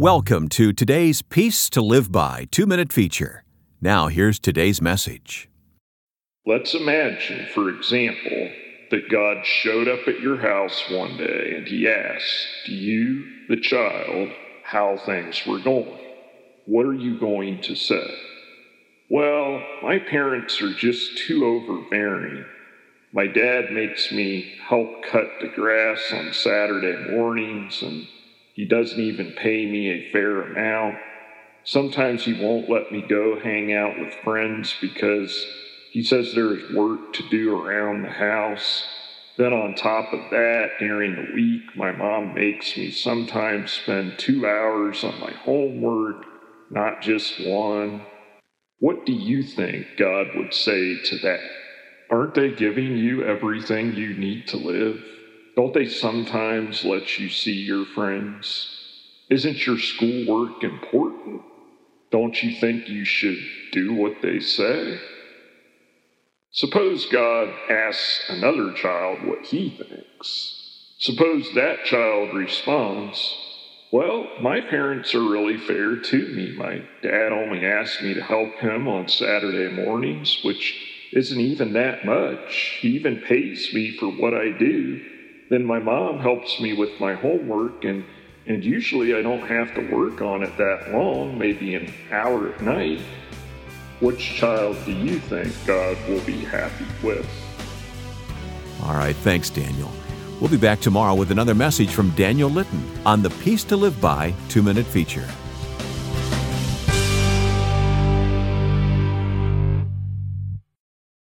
Welcome to today's Peace to Live By 2-minute feature. Now here's today's message. Let's imagine, for example, that God showed up at your house one day and he asked you, the child, how things were going. What are you going to say? Well, my parents are just too overbearing. My dad makes me help cut the grass on Saturday mornings, and he doesn't even pay me a fair amount. Sometimes he won't let me go hang out with friends because he says there is work to do around the house. Then on top of that, during the week, my mom makes me sometimes spend 2 hours on my homework, not just 1. What do you think God would say to that? Aren't they giving you everything you need to live? Don't they sometimes let you see your friends? Isn't your schoolwork important? Don't you think you should do what they say? Suppose God asks another child what he thinks. Suppose that child responds, well, my parents are really fair to me. My dad only asks me to help him on Saturday mornings, which isn't even that much. He even pays me for what I do. Then my mom helps me with my homework, and usually I don't have to work on it that long, maybe an hour at night. Which child do you think God will be happy with? All right, thanks, Daniel. We'll be back tomorrow with another message from Daniel Litton on the Peace to Live By 2-minute feature.